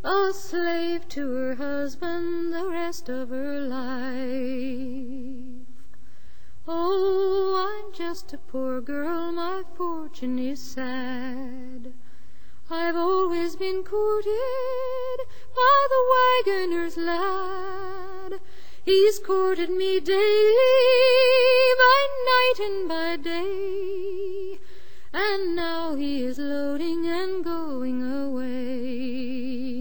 a slave to her husband the rest of her life. Oh, I'm just a poor girl, my fortune is sad. I've always been courted by the wagoner's lad. He's courted me daily, by night and by day, and now he is loading and going away.